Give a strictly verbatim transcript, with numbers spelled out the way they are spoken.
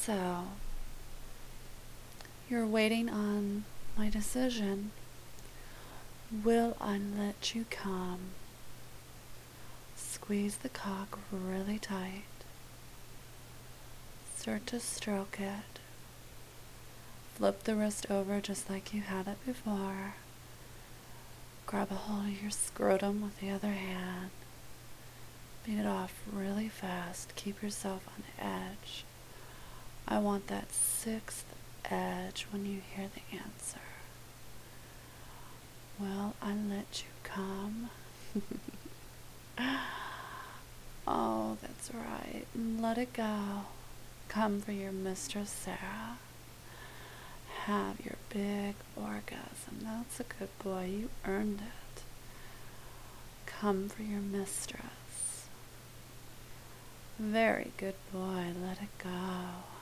So, you're waiting on my decision. Will I let you come? Squeeze the cock really tight. Start to stroke it. Flip the wrist over just like you had it before. Grab a hold of your scrotum with the other hand. Beat it off really fast. Keep yourself on edge. I want that sixth edge when you hear the answer. Will I let you come? Oh, that's right. Let it go. Come for your mistress, Sarah. Have your big orgasm. That's a good boy. You earned it. Come for your mistress. Very good boy. Let it go.